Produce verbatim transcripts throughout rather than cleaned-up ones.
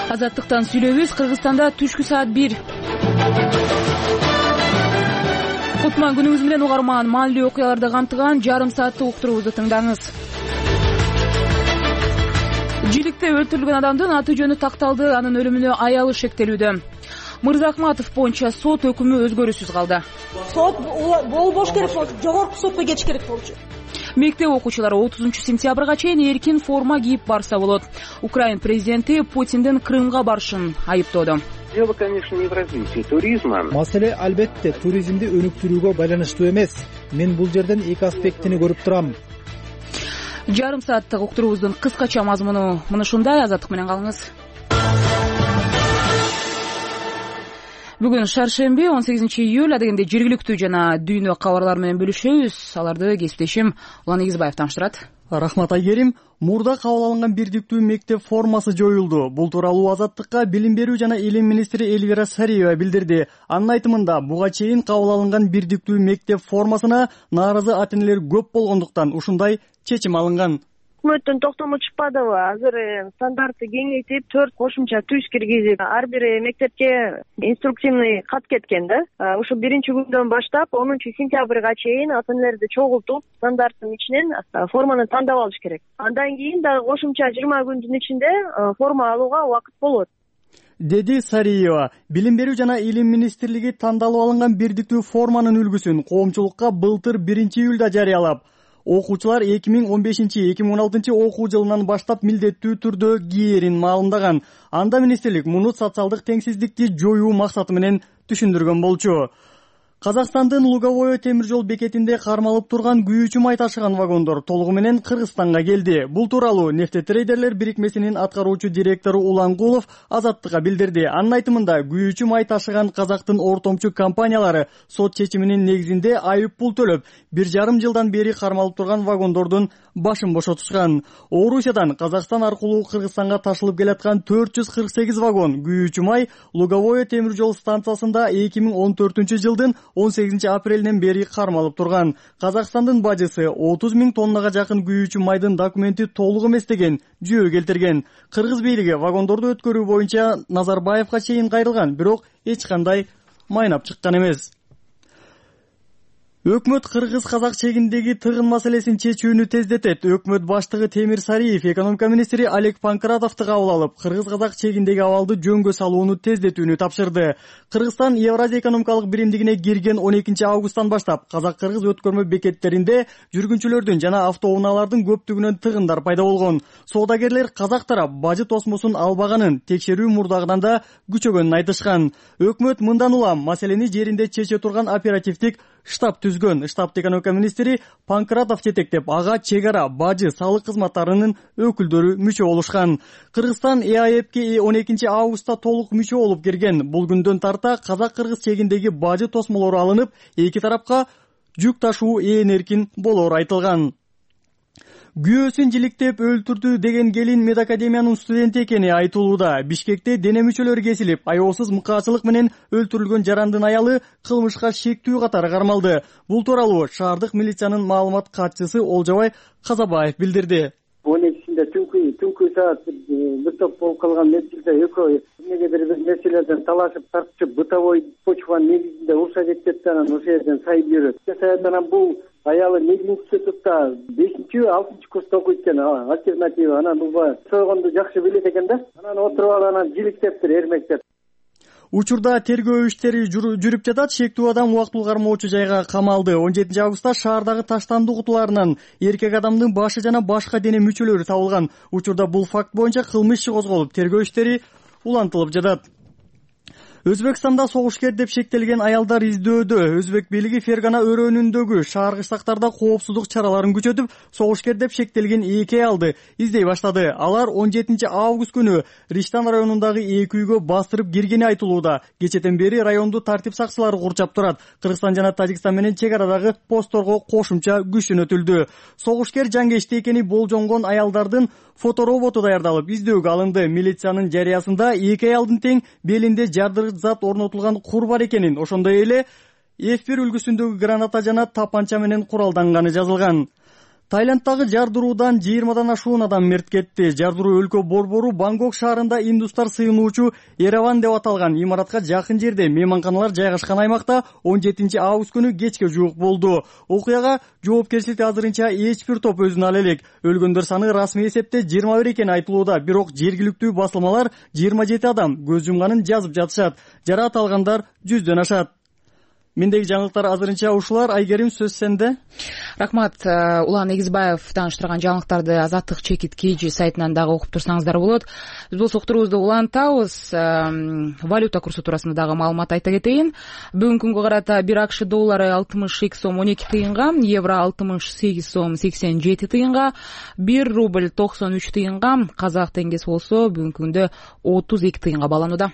Азаттыктан сүйлөйбүз. Кыргызстанда түшкү саат бир. Кутман күнүңүз менен угарман. Маанилүү окуяларды камтыган жарым сааттык уктуруубузду тыңдаңыз. Жиликте өлтүрүлгөн адамдын аты жөнү такталды. Анын өлүмүнө аялы шектелүүдө. Мырзахматов боюнча сот өкүмү өзгөрүүсүз калды. Сот болбош керек болчу, жогорку сотко кетиш керек болчу. Мектеп окуучулары отузунчу сентябрга чейин эркин форма кийип барса болот. Украин президенти Путиндин Крымга барышын айыптоодо. Дело, конечно, не в развитии туризма. Маселе албетте туризмди өнүктүрүүгө байланыштуу эмес. Мен бул жерден эки аспектини көрүп турам. Жарым сааттык уктуруубуздун кыскача мазмуну мына ушундай. Азаттык менен калыңыз. Бүгүн шаршемби, он сегизинчи июль. Адегенде жергиликтүү жана дүйнө кабарлары менен бөлүшөбүз. Аларды кесиптешим Улан Эгизбаев тааныштырат. Рахмат Айгерим. Мурда кабыл алынган бирдиктүү мектеп формасы жоюлду. Бул тууралуу Азаттыкка билим берүү жана илим министри Элвира Сариева билдирди. Анын айтымында, буга чейин кабыл алынган бирдиктүү мектеп формасына нааразы ата-энелер көп болгондуктан ушундай чечим алынган. Өкмөттөн токтому чыкпадыбы? Азыр стандартты кеңейтип, төрт кошумча түз киргизип, ар бир мектепке инструктивный кат кеткен да. Ушу биринчи күндөн баштап онунчу сентябрга чейин ата-энелерди чогултуп, стандарттын ичинен форманы тандап алыш керек. Андан кийин дагы кошумча жыйырма күндүн ичинде форма алууга убакыт болот, деди Сариева. Билим берүү жана илим министрлиги тандалып алынган бирдиктүү форманын үлгүсүн коомчулукка былтыр биринчи июлда жарыялап, окуучулар эки миң он бешинчи эки миң он алтынчы окуу жылынан баштап милдеттүү түрдө киерин маалымдаган. Анда министрлик муну социалдык теңсиздикти жоюу максаты менен түшүндүргөн болчу. Казакстандын Луговое темир жол бекетинде кармалып турган күйүүчү май ташыган вагондор толугу менен Кыргызстанга келди. Бул тууралуу Нефтетрейдерлер бирикмесинин аткаруучу директору Улангулов Азаттыкка билдирди. Анын айтымында, күйүүчү май ташыган Казактын ортомчу компаниялары сот чечиминин негизинде айып пул төлөп, бир жарым жылдан бери кармалып турган вагондордун башын бошотушкан. Орусиядан Казакстан аркылуу Кыргызстанга ташылып келаткан төрт жүз кырк сегиз вагон күйүүчү май Луговое темир жол станциясында эки миң он төртүнчү жылдын он сегизинчи апрелинен бери кармалып турган. Казакстандын бажысы отуз миң тоннага жакын күйүүчү майдын документи толук эмес деген жүйө келтирген. Кыргыз бийлиги вагондорду өткөрүү боюнча Назарбаевга чейин кайрылган, бирок эч кандай майнап чыккан эмес. Өкмөт кыргыз-казак чегиндеги тыгын маселесин чечүүнү тездетет. Өкмөт баштыгы Темир Сариев экономика министри Олег Панкратовду кабыл алып, кыргыз-казак чегиндеги абалды жөнгө салууну тездетүүнү тапшырды. Кыргызстан Евразия экономикалык биримдигине кирген он экинчи августтан баштап казак-кыргыз өткөрмө бекеттеринде жүргүнчүлөрдүн жана автоунаалардын көптүгүнөн тыгындар пайда болгон. Соодагерлер казак тарап бажы тосмосун албаганын, текшерүү мурдагыдан да күчөгөнүн айтышкан. Өкмөт мындан улам маселени жеринде чече турган оперативдик штаб түзгөн. Штабтын экономика министри Панкратов жетектеп, ага чек ара, бажы, салык кызматтарынын өкүлдөрү мүчө болушкан. Кыргызстан Э А Эпке он экинчи августта толук мүчө болуп кирген. Бул күндөн тарта казак-кыргыз чегиндеги бажы тосмолору алынып, эки тарапка жүк ташуу ээн эркин болоору айтылган. Күйөөсүн жиликтеп өлтүрдү деген келин медакадемиянын студенти экени айтылууда. Бишкекте дене мүчөлөрү кесилип, аяосуз мыкаачылык менен өлтүрүлгөн жарандын аялы кылмышка шектүү катары кармалды. Бул тууралуу шаардык милициянын маалымат катчысы Олжобай Казабаев билдирди. он экисинде түнкү түнкү саат бир топ болуп калган мезгилде экөө эмнегедир бир нерселерден талашып тартышып, бытовой почванын негизинде урушат этип анан ошол жерден сайып жүрөт. Анан бул аялы медицинский институтта бешинчи алтынчы курста окуйт экен, альтернатива. Анан бул сойгонду жакшы билет экен да. Анан отуруп алып анан жиликтептир, эрмектеп. Учурда тергөө иштери жүрүп жатат. Шектүү адам убактылуу кармоочу жайга камалды. он жетинчи августта шаардагы таштандуу кутуларынан эркек адамдын башы жана башка дене мүчөлөрү табылган. Учурда бул факт боюнча кылмыш иши козголуп, тергөө иштери улантылып жатат. Өзбекстанда согушкер деп шектелген аялдар издөөдө. Өзбек бийлиги Фергана өрөөнүндөгү шаар кыштактарда коопсуздук чараларын күчөтүп, согушкер деп шектелген эки аялды издей баштады. Алар он жетинчи август күнү Риштан районундагы эки үйгө бастырып киргени айтылууда. Кечеден бери районду тартип сакчылары курчап турат. Кыргызстан жана Тажикстан менен чек арадагы постторго кошумча күч жөнөтүлдү. Согушкер жангечти экени болжонгон аялдардын фотороботу даярдалып издөөгө алынды. Милициянын жарыясында эки аялдын тең белинде жардыргыч зат орнотулган кур бар экенин, ошондой эле эф бир үлгүсүндөгү граната жана тапанча менен куралданганы жазылган. Таиландтагы жардыруудан жыйырмадан ашуун адам мерт кетти. Жардыруу өлкө борбору Бангкок шаарында индустар сыйынуучу Ереван деп аталган имаратка жакын жерде мейманканалар жайгашкан аймакта он жетинчи август күнү кечке жуук болду. Окуяга жоопкерчиликти азырынча эч бир топ өзүнө ала элек. Өлгөндөр саны расмий эсепте жыйырма бир экени айтылууда, бирок жергиликтүү басылмалар жыйырма жети адам көз жумганын жазып жатышат. Жараат алгандар жүздөн ашат. Мендеги жаңылыктар азырынча ушулар. Айгерим, сөз сенде. Рахмат. Улан Эгизбаев тааныштырган жаңылыктарды Азаттык чекит kg сайтынан дагы окуп турсаңыздар болот. Биз болсо уктуруубузду улантабыз. Валюта курсу туурасында дагы маалымат айта кетейин. Бүгүнкү күнгө карата бир акш доллары алтымыш эки сом он эки тыйынга, евро алтымыш сегиз сом сексен жети тыйынга, бир рубль токсон үч тыйынга, казак теңгеси болсо бүгүнкү күндө отуз эки тыйынга бааланууда.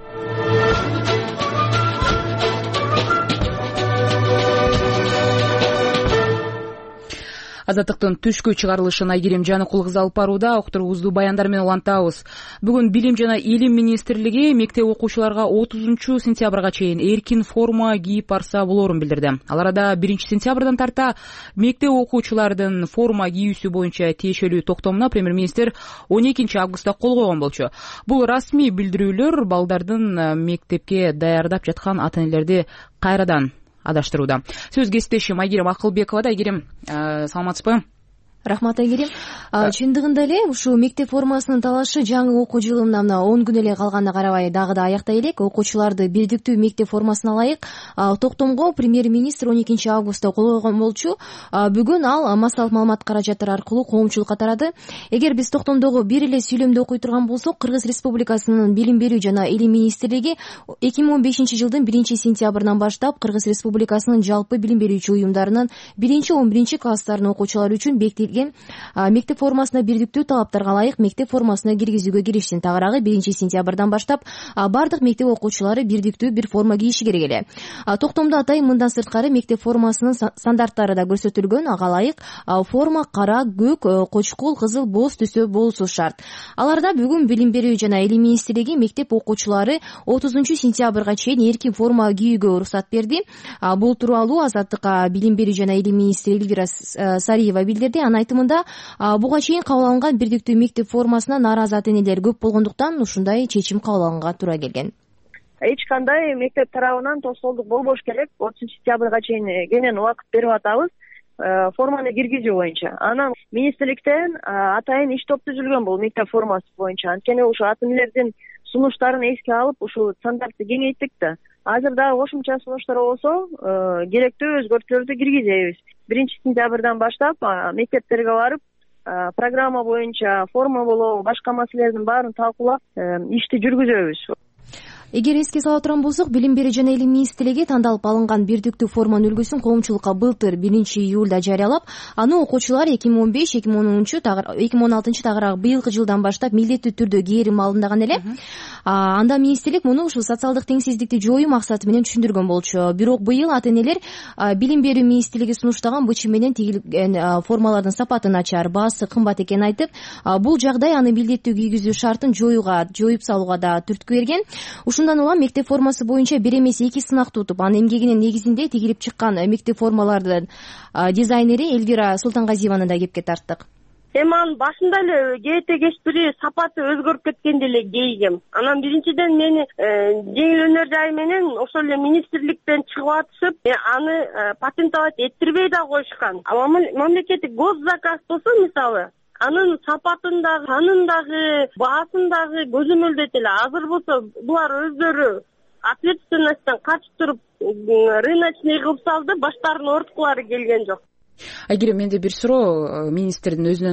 Азаттыктын түшкү чыгарылышын Айгерим Жаныкул кызы алып барууда. Уктуруубузду баяндар менен улантабыз. Бүгүн Билим жана Илим министрлиги мектеп окуучуларга отузунчу сентябрга чейин эркин форма кийип барса болоорун билдирди. Ал арада биринчи сентябрдан тарта мектеп окуучулардын форма кийүүсү боюнча тиешелүү токтомуна премьер-министр он экинчи августта кол койгон болчу. Бул расмий билдирүүлөр балдардын мектепке даярдап жаткан ата-энелерди кайрадан адаштырууда. Сөз кесиптешим Айгерим Акылбекова. Айгерим, саламатсызбы? Рахмат, Айгерим. Чындыгында эле ушу мектеп формасынын талашы жаңы окуу жылына мына он күн эле калганына карабай дагы да аяктай элек. Окуучуларды бирдиктүү мектеп формасына ылайык токтомго премьер-министр он экинчи августта кол койгон болчу. Бүгүн ал массалык маалымат каражаттары аркылуу коомчулукка тарады. Эгер биз токтомдогу бир эле сүйлөмдү окуй турган болсок, Кыргыз Республикасынын Билим берүү жана Илим министрлиги эки миң он бешинчи жылдын биринчи сентябрынан баштап Кыргыз Республикасынын жалпы билим берүүчү уюмдарынын биринчи он биринчи класстарынын окуучулары үчүн бекитилген мектеп формасына бирдиктүү талаптарга ылайык мектеп формасына киргизүүгө киришсин. Тагыраагы биринчи сентябрдан баштап бардык мектеп окуучулары бирдиктүү бир форма кийиши керек эле. Токтомдо атайын мындан сырткары мектеп формасынын стандарттары да көрсөтүлгөн. Ага ылайык форма кара, көк, кочкул, кызыл, боз түсө болушу шарт. Аларда бүгүн Билим берүү жана Илим министрлиги мектеп окуучулары отузунчу сентябрга чейин эркин форма кийүүгө уруксат берди. Бул тууралуу Азаттыкка Билим берүү жана Илим министри Элвира Сариева билдирди. Анын айтымында буга чейин кабыл алынган бирдиктүү мектеп формасына нааразы ата-энелер көп болгондуктан ушундай чечим кабыл алганга туура келген. Эч кандай мектеп тарабынан тоскоолдук болбош керек. отузунчу сентябрга чейин кенен убакыт берип атабыз форманы киргизүү боюнча. Анан министрликтен атайын иш топ түзүлгөн бул мектеп формасы боюнча. Анткени ушу ата-энелердин сунуштарын эске алып, ушу стандартты кеңейттик да. Азыр дагы кошумча сунуштар болсо, керектүү өзгөртүүлөрдү киргизебиз. биринчи сентябрдан баштап мектептерге барып, программа боюнча форма болобу, башка маселелердин баарын талкуулап, ишти жүргүзөбүз. Эгер эске сала турган болсок, Билим берүү жана Илим министрлиги тандалып алынган бирдиктүү форманын үлгүсүн коомчулукка былтыр биринчи июлда жарыялап, аны окуучулар эки миң он беш эки миң он алтынчы тагыраагы быйылкы жылдан баштап милдеттүү түрдө кээрим алындаган эле. Анда министрлик муну ушул социалдык теңсиздикти жоюу максаты менен түшүндүргөн болчу. Бирок быйыл ата-энелер Билим берүү министрлиги сунуштаган бычым менен тигилген формалардын сапаты начар, баасы кымбат экенин айтып, бул жагдай аны милдеттүү кийгизүү шартын жоюуга, жоюп салууга да түрткү берген. Ушундан улам мектеп формасы боюнча бир эмес эки сынакты утуп, анын эмгегинин негизинде тигилип чыккан мектеп формалардын дизайнери Элвира Султангазиеваны да кепке тарттык. Эми анын башында эле КТ кеспири сапаты өзгөрүп кеткенде эле кейгем. Анан биринчиден мени жеңил өнөр жайы менен ошол эле министрликтен чыгып атышып, аны патентовать эттирбей да коюшкан. А мамлекеттик госзаказ болсо мисалы, анын сапатындагы, санындагы, баасындагы көзөмөлдөйт эле. Азыр болсо булар өздөрү ответственностьтан качып туруп рыночный кылып салды, баштарына оорткулары келген жок. Айгерим, менде бир суроо, министрдин өзүнөн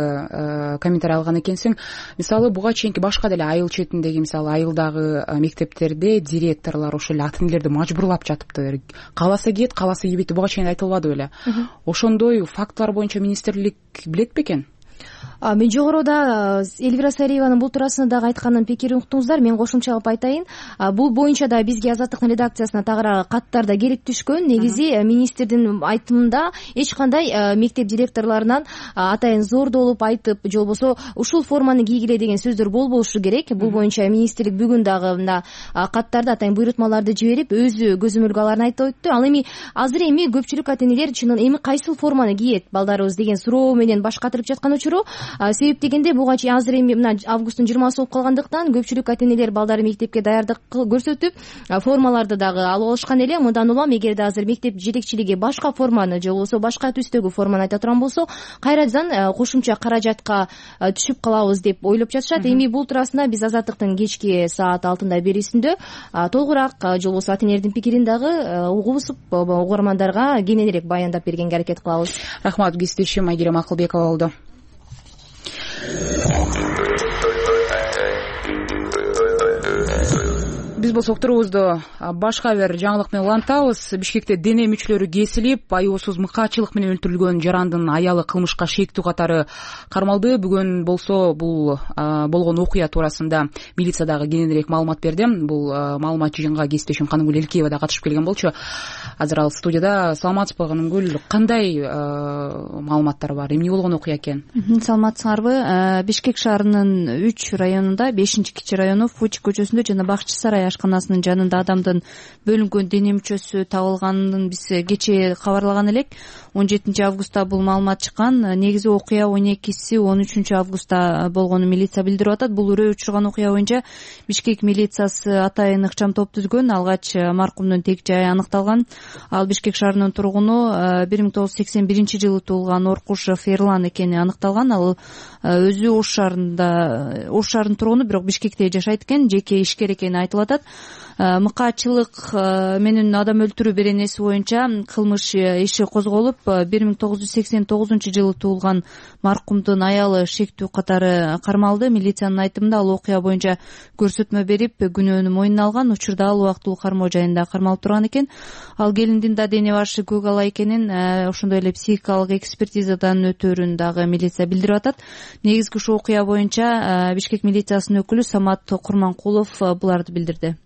дагы комментарий алган экенсиң. Мисалы, буга чейинки башка деле айыл четиндеги, мисалы, айылдагы мектептерде директорлор ошол эле ата-энелерди мажбурлап жатыптыр. Кааласа кийет, кааласа кийбейт, буга чейин айтылбады беле. Ошондой фактылар боюнча министрлик билет бекен? мен жогоруда Эльвира Сариеванын бул туурасында дагы айтканын пикирин уктуңуздар. Мен кошумчалап айтайын. Бул боюнча да бизге Азаттыктын редакциясына тагыраак каттар да келип түшкөн. Негизи министрдин айтымында эч кандай мектеп директорлорунан атайын зордолуп айтып, же болбосо ушул форманы кийгиле деген сөздөр болбошу керек. Бул боюнча министрлик бүгүн дагы мына каттарды атайын буйрутмаларды жиберип, өзү көзөмөлгө аларын айтып өттү. Ал эми азыр эми көпчүлүк ата энелер чынын эми кайсыл форманы кийет балдарыбыз деген суроо менен баш катырып жаткан учуру. Себеп дегенде буга чейин азыр эми мына августтун жыйырмасы болуп калгандыктан көпчүлүк ата энелер балдары мектепке даярдык көрсөтүп, формаларды дагы алып алышкан эле. Мындан улам эгерде азыр мектеп жетекчилиги башка форманы же болбосо башка түстөгү форманы айта турган болсо, кайрадан кошумча каражатка түшүп калабыз деп ойлоп жатышат. Эми бул туурасында биз Азаттыктын кечки саат алтында берүүсүндө толугураак же болбосо ата энелердин пикирин дагы угубузуп, угармандарга кененирээк баяндап бергенге аракет кылабыз. Рахмат, кесиптешим Айгерим Акылбекова болду. Биз болсо уктуруубузду башка бир жаңылык менен улантабыз. Бишкекте дене мүчөлөрү кесилип, аеосуз мыкаачылык менен өлтүрүлгөн жарандын аялы кылмышка шектүү катары кармалды. Бүгүн болсо бул болгон окуя туурасында милиция дагы кененирээк маалымат берди. Бул маалымат жыйынга кесиптешим Канымгүл Элкеева да катышып келген болчу. Азыр ал студияда. Саламатсызбы Канымгүл? Кандай маалыматтар бар? Эмне болгон окуя экен? Саламатсыңарбы? Бишкек шаарынын үч районунда, бешинчи кичи району Фучик көчөсүндө жана Бакчы сарай ашканасынын жанында адамдын бөлүнгөн дене мүчөсү табылганын биз кечээ кабарлаган элек. он жетинчи августта бул маалымат чыккан. Негизи окуя он экиси он үчүнчү августта болгонун милиция билдирип атат. Бул үрөө учурган окуя боюнча Бишкек милициясы атайын ыкчам топ түзгөн. Алгач маркумдун тек жайы аныкталган. Ал Бишкек шаарынын тургуну бир миң тогуз жүз сексен биринчи жылы туулган Оркушев Эрлан экени аныкталган. Ал өзү Ош шаарында, Ош шаарынын тургуну, бирок Бишкекте жашайт экен, жеке ишкер экени айтылып атат. Мыкаачылык менен адам өлтүрүү беренеси боюнча кылмыш иши козголуп, бир миң тогуз жүз сексен тогузунчу жылы туулган маркумдун аялы шектүү катары кармалды. Милициянын айтымында ал окуя боюнча көрсөтмө берип, күнөөнү мойнуна алган. Учурда ал убактылуу кармоо жайында кармалып турган экен. Ал келиндин да дене башы көк ала экенин, ошондой эле психикалык экспертизадан өтөөрүн дагы милиция билдирип атат. Негизги ушул окуя боюнча Бишкек милициясынын өкүлү Самат Курманкулов буларды билдирди.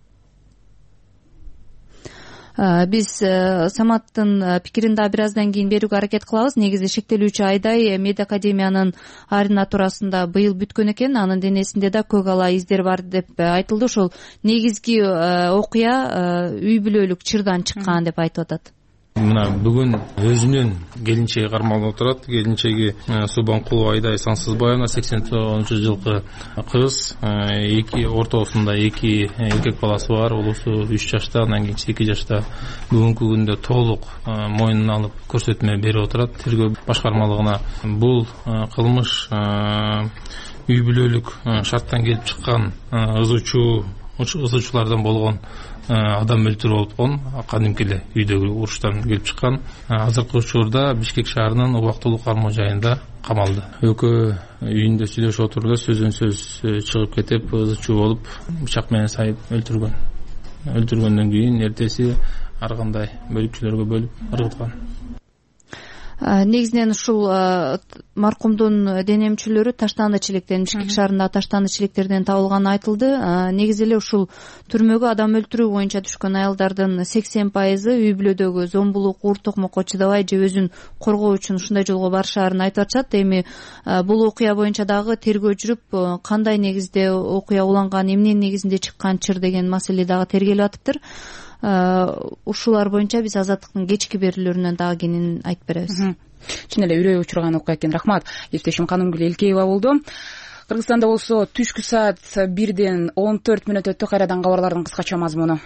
Биз Саматтын пикирин да бир аздан кийин берүүгө аракет кылабыз. Негизи шектелүүчү Айдай Мед Академиянын ординатурасында быйыл бүткөн экен. Анын денесинде да көк ала издер бар деп айтылды. Ошол негизги окуя үй бүлөлүк чырдан чыккан деп айтып атат. Мына бүгүн өзүнүн келинчеги кармалып отурат. Келинчеги Субанкулова Айдай Сансызбаевна, сексен тогузунчу жылкы кыз, эки ортосунда эки эркек баласы бар. Улусу үч жашта, андан кийинчиси эки жашта. Бүгүнкү күндө толук мойнуна алып көрсөтмө берип отурат тергөө башкармалыгына. Бул кылмыш үй бүлөлүк шарттан келип чыккан ызычуу ызычуулардан болгон адам өлтүрүү болуп калган. Кадимки эле үйдөгү уруштан келип чыккан. Азыркы учурда Бишкек шаарынын убактылуу кармоо жайында камалды. Экөө үйүндө сүйлөшүп отурду, сөзөн сөз чыгып кетип, ызычуу болуп, бычак менен сайып өлтүргөн. Өлтүргөндөн кийин эртеси ар кандай бөлүкчөлөргө бөлүп ыргыткан. Негизинен ушул маркумдун дене мүчөлөрү таштандыч электен, Бишкек шаарында таштандыч электерден табылганы айтылды. Негизи эле ушул түрмөгө адам өлтүрүү боюнча түшкөн аялдардын сексен пайызы үй бүлөдөгү зомбулук, уур токмокко чыдабай же өзүн коргоо үчүн ушундай жолго барышаарын айтып атышат. Эми бул окуя боюнча дагы тергөө жүрүп, кандай негизде окуя уланган, эмненин негизинде чыккан чыр деген маселе дагы тергелип атыптыр. Ушулар боюнча биз Азаттыктын кечки берүүлөрүнөн дагы кенен айтып беребиз. Чын эле үрөй учурган окуя экен. Рахмат. Кесиптешим Канымгүл Элкеева болду. Кыргызстанда болсо түшкү саат бирден он төрт мүнөт өттү. Кайрадан кабарлардын кыскача мазмуну.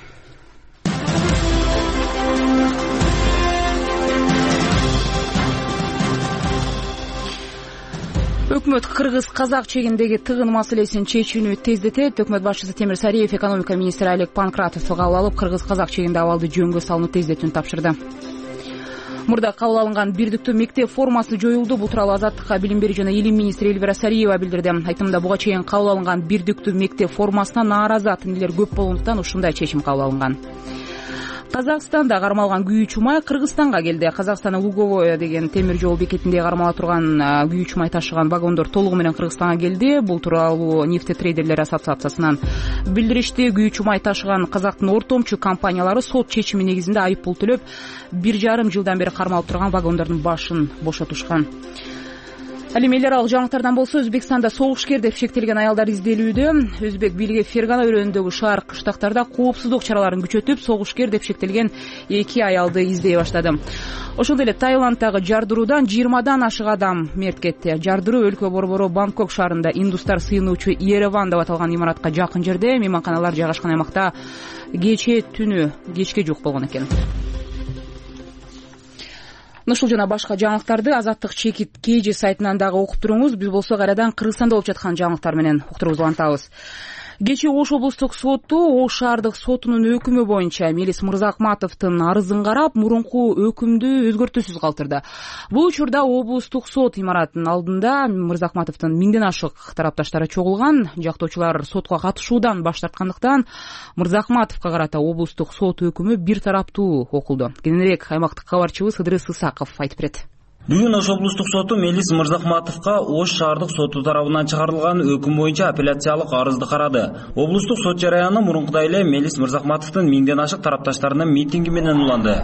Өкмөт кыргыз-казак чегиндеги тыгын маселесин чечүүнү тездетет. Өкмөт башчысы Темир Сариев экономика министри Олег Панкратовду кабыл алып, кыргыз-казак чегинде абалды жөнгө салууну тездетүүнү тапшырды. Мурда кабыл алынган бирдиктүү мектеп формасы жоюлду. Бул тууралуу Азаттыкка билим берүү жана илим министри Эльвира Сариева билдирди. Айтымында буга чейин кабыл алынган бирдиктүү мектеп формасына нааразы ата-энелер көп болгондуктан ушундай чечим кабыл алынган. Казакстанда кармалган күйүүчү май Кыргызстанга келди. Казакстандын Луговое деген темир жол бекетинде кармала турган күйүүчү май ташыган вагондор толугу менен Кыргызстанга келди. Бул тууралуу нефтетрейдерлер ассоциациясынан билдиришти. Күйүүчү май ташыган Казактын ортомчу компаниялары сот чечими негизинде айып пул төлөп, бир жарым жылдан бери кармалып турган вагондордун башын бошотушкан. Ал эми эл аралык жаңылыктардан болсо, Өзбекстанда согушкер деп шектелген аялдар изделүүдө. Өзбек бийлиги Фергана өрөөнүндөгү шаар кыштактарда коопсуздук чараларын күчөтүп, согушкер деп шектелген эки аялды издей баштады. Ошондой эле Таиланддагы жардыруудан жыйырмадан ашык адам мерт кетти. Жардыруу өлкө борбору Бангкок шаарында индустар сыйынуучу Ереван деп аталган имаратка жакын жерде, мейманканалар жайгашкан аймакта кечээ түнү кечке жук болгон экен. Ушул жана башка жаңылыктарды Азаттык чекит кей жи сайтынан дагы окуп туруңуз. Биз болсо кайрадан Кыргызстанда болуп жаткан жаңылыктар менен уктуруубузду улантабыз. Кечээ Ош облустук соту Ош шаардык сотунун өкүмү боюнча Мелис Мырзакматовдун арызын карап, мурунку өкүмдү өзгөртүүсүз калтырды. Бул учурда облустук сот имаратынын алдында Мырзакматовдун миңден ашык тарапташтары чогулган. Жактоочулар сотко катышуудан баш тарткандыктан Мырзакматовго карата облустук сот өкүмү бир тараптуу окулду. Кененирээк аймактык кабарчыбыз Ыдырыс Ысаков айтып берет. Бүгүн Ош облустук соту Мелис Мырзакматовго Ош шаардык соту тарабынан чыгарылган өкүм боюнча апелляциялык арызды карады. Облустук сот жараяны мурункудай эле Мелис Мырзакматовдун миңден ашык тарапташтарынын митинги менен уланды.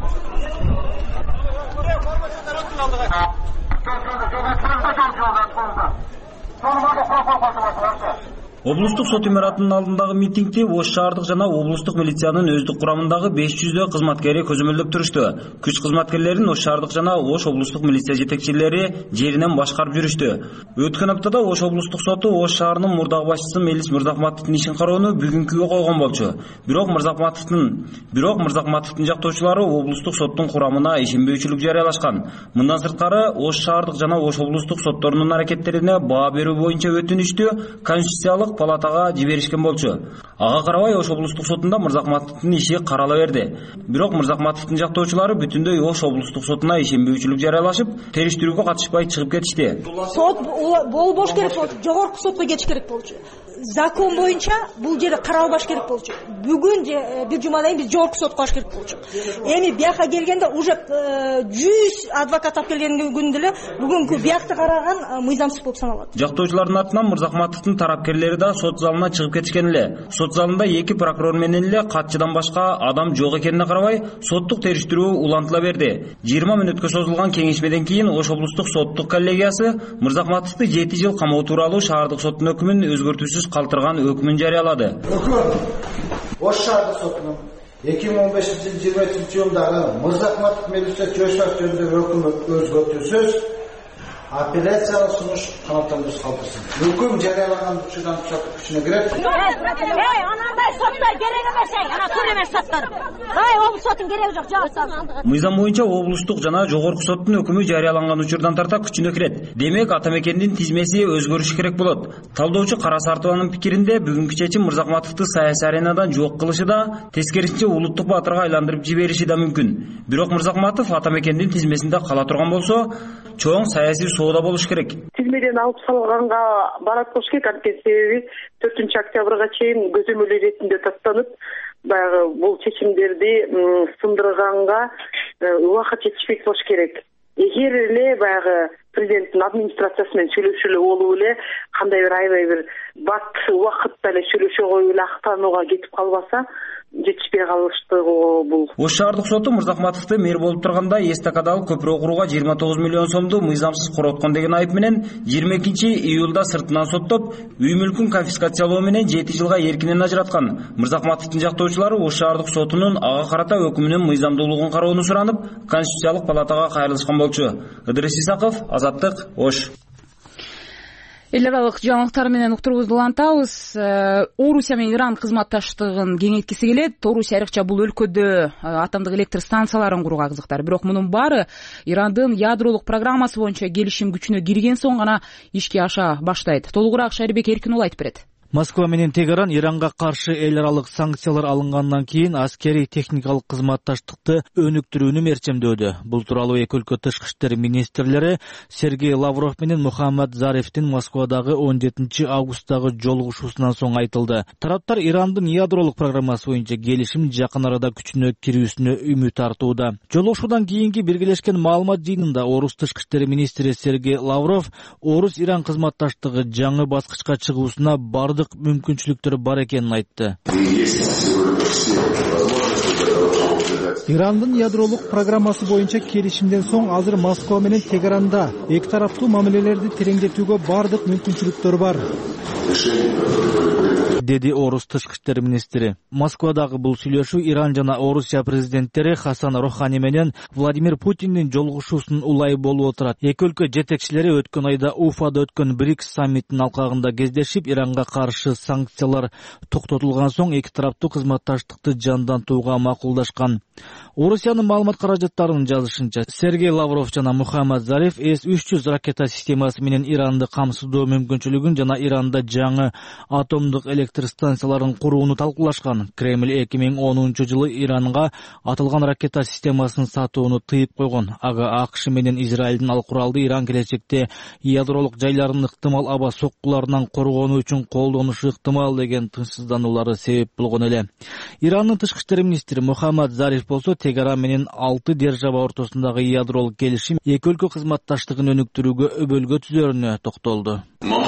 Облустук сот имаратынын алдындагы митингти Ош шаардык жана облустук милициянын өздүк курамындагы беш жүздөй кызматкери көзөмөлдөп турушту. Күч кызматкерлерин Ош шаардык жана Ош облустук милиция жетекчилери жеринен башкарып жүрүштү. Өткөн аптада Ош облустук соту Ош шаарынын мурдагы башчысы Мелис Мырзакматовдун ишин кароону бүгүнкүгө койгон болчу. Бирок Мырзакматовдун бирок Мырзакматовдун жактоочулары облустук соттун курамына ишенбөөчүлүк жарыялашкан. Мындан сырткары Ош шаардык жана Ош облустук сотторунун аракеттерине баа берүү боюнча өтүнүштү Конституциялык палатага жиберишкен болчу. Ага карабай Ош облустук сотунда Мырзакматовдун иши карала берди. Бирок Мырзакматовдун жактоочулары бүтүндөй Ош облустук сотуна ишенбөөчүлүк жарыялашып, териштирүүгө катышпай чыгып кетишти. Сот болбош керек болчу, жогорку сотко кетиш керек болчу. Закон боюнча бул жерде каралбаш керек болчу. Бүгүн бир жумадан кийин биз жогорку сотко баш керек болчу. Эми бияка келгенде уже жүз адвокат алып келген күндө эле бүгүнкү биякты караган мыйзамсыз болуп саналат. Жактоочулардын артынан Мырзакматовдун тарапкерлери да сот залына чыгып кетишкен эле. Сот залында эки прокурор менен эле катчыдан башка адам жок экенине карабай, соттук териштирүү улантыла берди. жыйырма мүнөткө созулган кеңешмеден кийин Ош облустук соттук коллегиясы Мырзакматовду жети жыл камоо тууралуу шаардык соттун өкүмүн өзгөртүүсүз калтырган өкүмүн жарыялады. Өкүм Ош шаардык сотунун эки миң он бешинчи жылы жыйырма үчүнчү жылдагы Мырзакматов Мелис Чөчбаев жөнүндөгү өкүмү өзгөртүүсүз апелляциялык сунуш канааттандырылып калтырсын. Өкүм жарыялаган учурдан күчүнө кирет. Эй, анандай соттор керек эмес, ана тур эмес соттор. Ай, облус сотунун кереги жок, жок. Мыйзам боюнча облустук жана жогорку соттун өкүмү жарыяланган учурдан тарта күчүнө кирет. Демек, ата мекендин тизмеси өзгөрүш керек болот. Талдоочу Кара Сартованын пикиринде, бүгүнкү чечим Мырзакматовду саясий аренадан жок кылышы да, тескерисинче улуттук баатырга айландырып жибериши да мүмкүн. Бирок Мырзакматов ата мекендин тизмесинде кала турган болсо, чоң саясий соода болуш керек. Тизмеден алып салганга барат болуш керек, анткени себеби төртүнчү октябрга чейин көзөмөл иретинде тастанып, баягы бул чечимдерди сындырганга убакыт жетишпейт болуш керек. Эгер эле баягы президенттин администрациясы менен сүйлөшүп эле болуп эле кандай бир аябай бир бат убакытта эле сүйлөшө коюп эле актанууга кетип калбаса, жетишпей калыштыгы бул. Ош шаардык соту Мырзакматовду мэр болуп турганда эстакадалык көпүрө курууга жыйырма тогуз миллион сомду мыйзамсыз короткон деген айып менен жыйырма экинчи июлда сыртынан соттоп, үй мүлкүн конфискациялоо менен жети жылга эркинен ажыраткан. Мырзакматовдун жактоочулары Ош шаардык сотунун ага карата өкүмүнүн мыйзамдуулугун кароону суранып, Конституциялык палатага кайрылышкан болчу. Ыдырыс Исаков, Азаттык, Ош. Эл аралык жаңылыктар менен уктуруубузду улантабыз. Орусия менен Иран кызматташтыгын кеңейткиси келет. Орусия айрыкча бул өлкөдө атомдук электр станцияларын курууга кызыктар. Бирок мунун баары Ирандын ядролук программасы боюнча келишим күчүнө кирген соң гана ишке аша баштайт. Толугураак Шарибек Эркин уулу айтып берет. Москва менен Тегеран Иранга каршы эл аралык санкциялар алынгандан кийин аскерий техникалык кызматташтыкты өнүктүрүүнү мерчемдөөдү. Бул тууралуу эки өлкө тышкы иштер министрлери Сергей Лавров менен Мухаммад Зарифтин Москвадагы он жетинчи августтагы жолугушуусунан соң айтылды. Тараптар Ирандын ядролук программасы боюнча келишим жакын арада күчүнө кирүүсүнө үмүт артууда. Жолугушуудан кийинки биргелешкен маалымат жыйынында Орус тышкы иштер министри Сергей Лавров Орус-Иран кызматташтыгы жаңы баскычка чыгуусуна бардык мүмкүнчүлүктөр бар экенин айтты. Ирандын ядролук программасы боюнча келишимден соң азыр Москва менен Тегеранда эки тараптуу мамилелерди тереңдетүүгө бардык мүмкүнчүлүктөр бар, деди Орус тышкы иштер министри. Москвадагы бул сүйлөшүү Иран жана Орусия президенттери Хасан Рохани менен Владимир Путиндин жолугушуусунун улайы болуп отурат. Эки өлкө жетекчилери өткөн айда Уфада өткөн БРИКС саммитинин алкагында кездешип, Иранга каршы санкциялар токтотулган соң эки тараптуу кызматташтыкты жандантууга макулдашкан. Орусиянын маалымат каражаттарынын жазышынча, Сергей Лавров жана Мухаммад Зариф эс үч жүз ракета системасы менен Иранды камсыздоо мүмкүнчүлүгүн жана Иранда жаңы атомдук электр станцияларын курууну талкуулашкан. Кремль эки миң онунчу жылы Иранга атылган ракета системасын сатууну тыйып койгон. Ага АКШ менен Израилдин ал куралды Иран келечекте ядролук жайларын ыктымал аба соккуларынан коргонуу үчүн колдонушу ыктымал деген тынчсыздануулары себеп болгон эле. Ирандын тышкы иштер министри Мухаммад Зариф болсо Тегеран менен алты держава ортосундагы ядролук келишим эки өлкө кызматташтыгын өнүктүрүүгө өбөлгө түзөрүнө токтолду.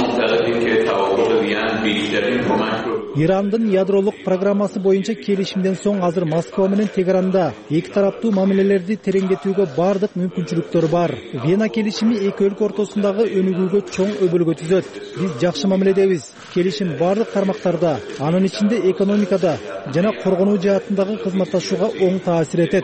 Ирандын ядролук программасы боюнча келишимден соң азыр Москва менен Тегеранда эки тараптуу мамилелерди тереңдетүүгө бардык мүмкүнчүлүктөр бар. Вена келишими эки өлкө ортосундагы өнүгүүгө чоң өбөлгө түзөт. Биз жакшы мамиледебиз. Келишим бардык тармактарда, анын ичинде экономикада жана коргонуу жаатындагы кызматташууга оң таасир этет,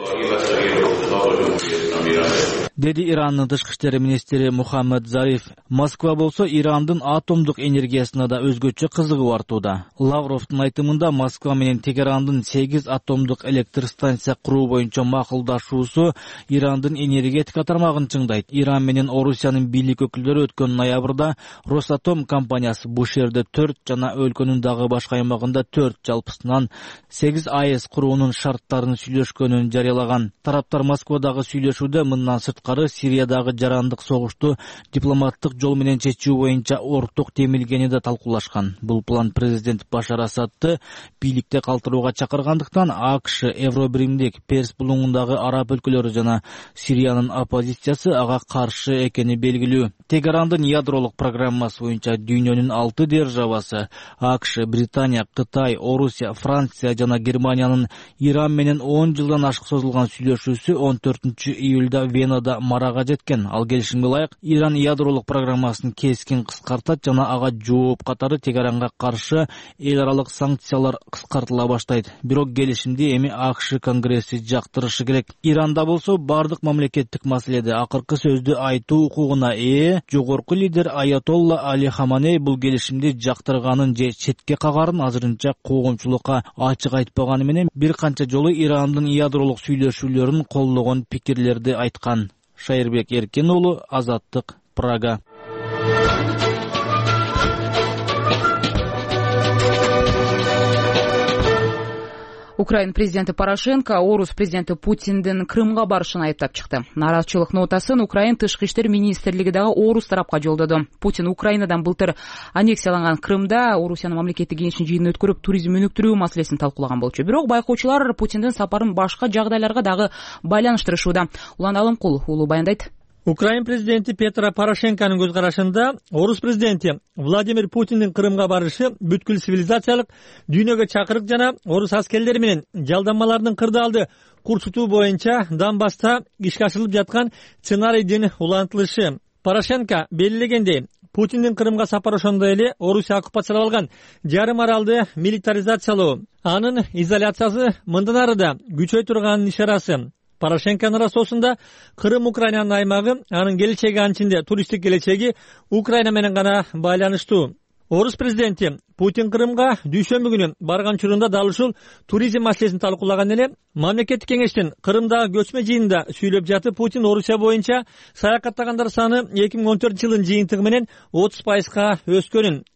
деди Ирандын тышкы иштер министри Мухаммад Зариф. Москва болсо Ирандын атомдук энергиясына да өзгөчө кызыгып артууда. Лавровдун айтымында Москва менен Тегерандын сегиз атомдук электр станция куруу боюнча макулдашуусу Ирандын энергетика тармагын чыңдайт. Иран менен Орусиянын бийлик өкүлдөрү өткөн ноябрда Росатом компаниясы Бушерде төрт жана өлкөнүн дагы башка аймагында төрт, жалпысынан сегиз АЭС куруунун шарттарын сүйлөшкөнүн жарыялаган. Тараптар Москвадагы сүйлөшүүдө мындан сырткары Сириядагы жарандык согушту дипломаттык жол менен чечүү боюнча орток темилгени да талкуулашкан. Бул план президент Башар Асадты бийликте калтырууга чакыргандыктан АКШ, Евробиримдик, Перс булуңундагы араб өлкөлөрү жана Сириянын оппозициясы ага каршы экени белгилүү. Тегерандын ядролук программасы боюнча дүйнөнүн алты державасы АКШ, Британия, Кытай, Орусия, Франция жана Германиянын Иран менен он жылдан ашык созулган сүйлөшүүсү он төртүнчү июлда Венада марага жеткен. Ал келишимге ылайык Иран ядролук программасын кескин кыскартат жана ага жооп катары Тегеранга каршы эл аралык санкциялар кыскартыла баштайт. Бирок келишимди эми АКШ Конгресси жактырышы керек. Иранда болсо бардык мамлекеттик маселеде акыркы сөздү айтуу укугуна ээ жогорку лидер Аятолла Али Хаманей бул келишимди жактырганын же четке кагарын азырынча коомчулукка ачык айтпаганы менен бир канча жолу Ирандын ядролук сүйлөшүүлөрүн колдогон пикирлерди айткан. Шайырбек Эркин уулу, Азаттык, Прага. Украина президенти Порошенко Орус президенти Путиндин Крымга барышын айыптап чыкты. Нааразычылык нотасын Украина тышкы иштер министрлиги дагы Орус тарапка жолдоду. Путин Украинадан былтыр аннексияланган Крымда Орусиянын мамлекеттик кеңешинин жыйынын өткөрүп, туризм өнүктүрүү маселесин талкуулаган болчу. Бирок байкоочулар Путиндин сапарын башка жагдайларга дагы байланыштырышууда. Улан Алымкул уулу баяндайт. Украин президенти Петро Порошенконун көз карашында Орус президенти Владимир Путиндин Крымга барышы бүткүл цивилизациялык дүйнөгө чакырык жана орус аскерлери менен жалданмалардын кырдаалды курчутуу боюнча Донбасста ишке ашырылып жаткан сценарийдин улантылышы. Порошенко белгилегендей, Путиндин Крымга сапары ошондой эле Орусия оккупациялап алган жарым аралды милитаризациялоо, анын изоляциясы мындан ары да күчөй турганын ишарасы. Порошенконун расоосунда Крым Украинанын аймагы, анын келечеги анчинде туристтик келечеги Украина менен гана байланыштуу. Орус президенти Путин Крымга дүйшөмбү күнү барган учурунда дал ушул туризм маселесин талкуулаган эле. Мамлекеттик кеңештин Крымдагы көчмө жыйынында сүйлөп жатып, Путин Орусия боюнча саякаттагандар саны эки миң он төртүнчү жылдын жыйынтыгы менен отуз пайызга өскөнүн,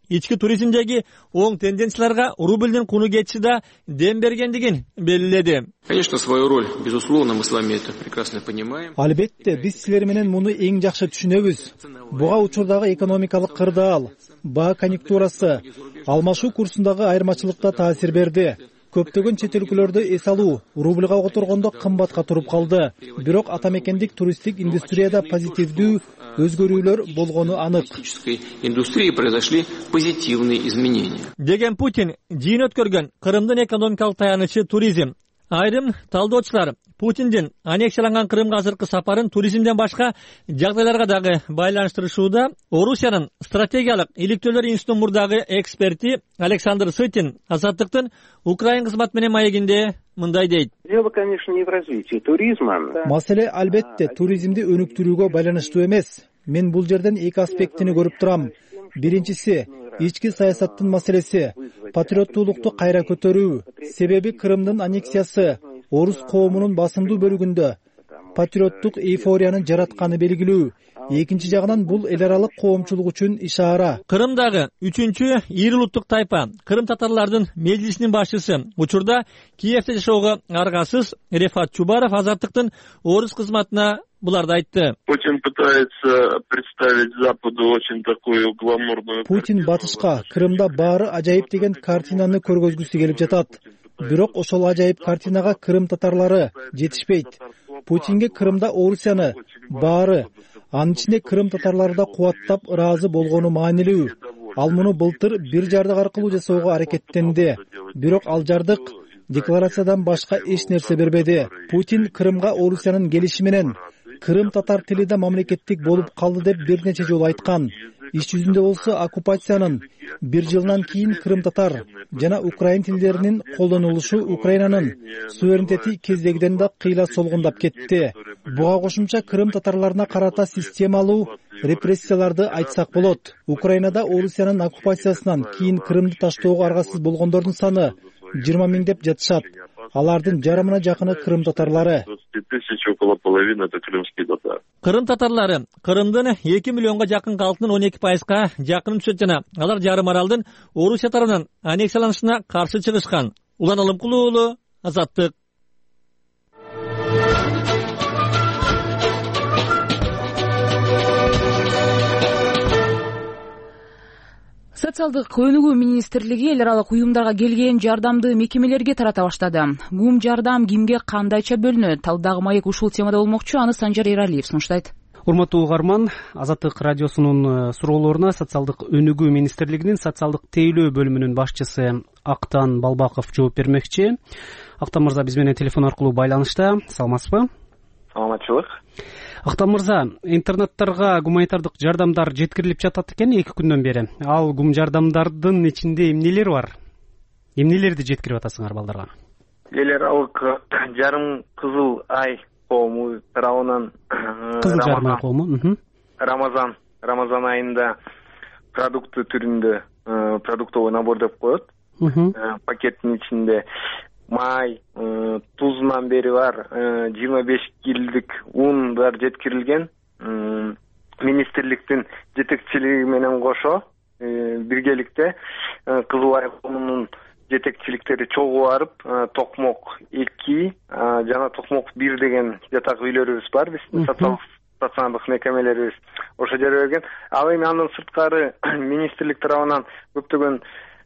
ички туризмдеги оң тенденцияларга рубльдин куну кетиши да дем бергендигин белгиледи. Конечно, свою роль, безусловно, мы с вами это прекрасно понимаем. Албетте, биз силер менен муну эң жакшы түшүнөбүз. Буга учурдагы экономикалык кырдаал, баа конъюнктурасы, алмашуу курсундагы айырмачылыкта таасир берди. Көптөгөн чет өлкөлөрдө эс алуу рубльга которгондо кымбатка туруп калды. Бирок ата мекендик туристтик индустрияда позитивдүү өзгөрүүлөр болгону анык. В индустрии произошли позитивные изменения. Деген Путин жыйын өткөргөн Кырымдын экономикалык таянычы туризм. Айрым талдоочулар Путиндин аннексияланган Крымга азыркы сапарын туризмден башка жагдайларга дагы байланыштырышууда. Орусиянын стратегиялык иликтөөлөр институтунун мурдагы эксперти Александр Сытин Азаттыктын Украин кызмат менен маегинде мындай дейт. Дело, конечно, не в развитии туризма. Маселе албетте туризмди өнүктүрүүгө байланыштуу эмес. Мен бул жерден эки аспектини көрүп турам. Биринчиси ички саясаттын маселеси, патриоттуулукту кайра көтөрүү. Себеби Крымдын аннексиясы орус коомунун басымдуу бөлүгүндө патриоттук эйфорияны жаратканы белгилүү. Экинчи жагынан бул эл аралык коомчулук үчүн ишара. Крымдагы үчүнчү ири улуттук тайпа Крым татарлардын межлисинин башчысы учурда Киевде жашоого аргасыз Рефат Чубаров Азаттыктын орус кызматына буларды айтты. Путин пытается представить Западу очень такую гламурную. Путин батышка Крымда баары ажайып деген картинаны көргөзгүсү келип жатат. Бирок ошол ажайып картинага Крым татарлары жетишпейт. Путинге Крымда Орусияны баары, анын ичинде Крым татарлары да кубаттап ыраазы болгону маанилүү. Ал муну былтыр бир жардык аркылуу жасоого аракеттенди. Бирок ал жардык декларациядан башка эч нерсе бербеди. Путин Крымга Орусиянын келиши менен Крым татар тили да мамлекеттик болуп калды деп бир нече жолу айткан. Иш жүзүндө болсо оккупациянын бир жылдан кийин Крым татар жана украин тилдеринин колдонулушу Украинанын суверенитети кездегиден да кыйла солгундап кетти. Буга кошумча Крым татарларына карата системалуу репрессияларды айтсак болот. Украинада Орусиянын оккупациясынан кийин Крымды таштоого аргасыз болгондордун саны жыйырма миң деп жатышат. Алардын жарымына жакыны Крым татарлары. Крым татарлары Крымдын эки миллионго жакын калкынын он эки пайызга жакын түшөт жана алар жарым аралдын Орусия тарабынан аннексияланышына каршы чыгышкан. Улан Алымкулуу уулу, Азаттык. Социалдык өнүгүү министрлиги эл аралык уюмдарга келген жардамды мекемелерге тарата баштады. Кум жардам кимге кандайча бөлүнөт? Талдагы маек ушул темада болмокчу, аны Санжар Эралиев сунуштайт. Урматтуу угарман, Азаттык радиосунун суроолоруна социалдык өнүгүү министрлигинин социалдык тейлөө бөлүмүнүн башчысы Актан Балбаков жооп бермекчи. Актан мырза биз менен телефон аркылуу байланышта. Саламатсызбы? Саламатчылык. Актан мырза, интернаттарга гуманитардык жардамдар жеткирилип жатат экен эки күндөн бери. Ал гум жардамдардын ичинде эмнелер бар? Эмнелерди жеткирип атасыңар балдарга? Эл аралык жарым кызыл ай коому тарабынан кызыл жарым ай коому Рамазан Рамазан айында продукты түрүндө продуктовый набор деп коет. Пакеттин ичинде май, тузунан бери бар, жыйырма беш килдик ун бар жеткирилген. Министрликтин жетекчилиги менен кошо биргеликте кызыл ай коомунун жетекчиликтери чогуу барып, Токмок эки жана Токмок бир деген жатак үйлөрүбүз бар, биздин стационардык мекемелерибиз ошо жерге берген. Ал эми андан сырткары министрлик тарабынан көптөгөн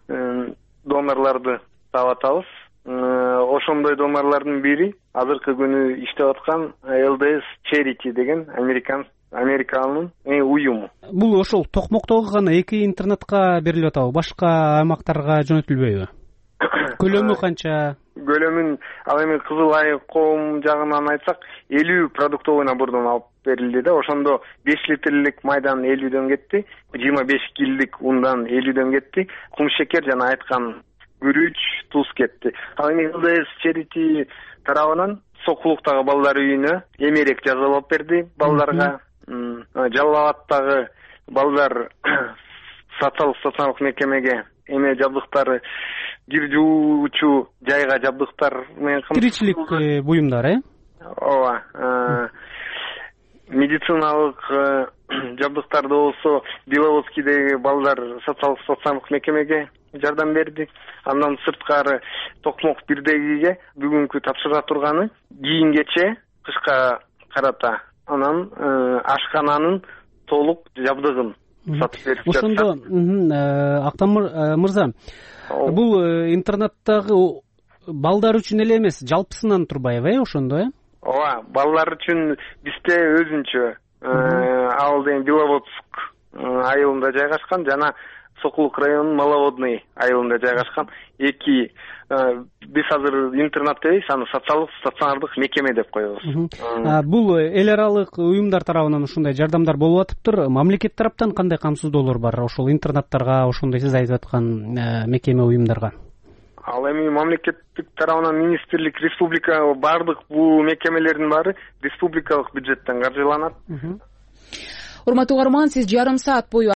донорлорду таап атабыз. Ошондой донорлордун бири азыркы күнү иштеп аткан эл ди эс Charity деген американ Американын уюму. Бул ошол Токмоктогу гана эки интернатка берилип атабы? Башка аймактарга жөнөтүлбөйбү? Көлөмү канча? Көлөмүн ал эми кызыл ай коом жагынан айтсак, элүү продуктовый набордон алып берилди да. Ошондо беш литрлик майдан элүүдөн кетти, жыйырма беш килдик ундан элүүдөн кетти, кумшекер жана айткан күрүч, туз кетти. Ал эми эл ди эс Charity тарабынан Сокулуктагы балдар үйүнө эмерек жазалап берди балдарга. Жалал Абадтагы балдар социалдык стационардык мекемеге эме жабдыктары кир жуучу жайга жабдыктар менен тиричилик буюмдар, э? Ооба. медициналык жабдыктарды болсо Беловодскийдеги балдар социалдык стационардык мекемеге жардам бердик. Андан сырткары Токмок бирдегиге бүгүнкү тапшыра турганы кийин-кече кышка карата анан ашкананын толук жабдыгын сатып берип жатышат. Ошондо Актан мырза, бул интернаттагы балдар үчүн эле эмес, жалпысынан турбайбы, э, ошондо, э? Ооба, балдар үчүн бизде өзүнчө ал деген Беловодск айылында жайгашкан жана Сокулук районунун Маловодный айылында жайгашкан эки биз азыр интернат дебейбиз, аны социалдык стационардык мекеме деп коебуз. Бул эл аралык уюмдар тарабынан ушундай жардамдар болуп атыптыр. Мамлекет тараптан кандай камсыздоолор бар ошол интернаттарга, ошондой сиз айтып аткан мекеме уюмдарга? Ал эми мамлекеттик тарабынан министрлик, республика бардык бул мекемелердин баары республикалык бюджеттен каржыланат. Урматтуу угарман, сиз жарым саат бою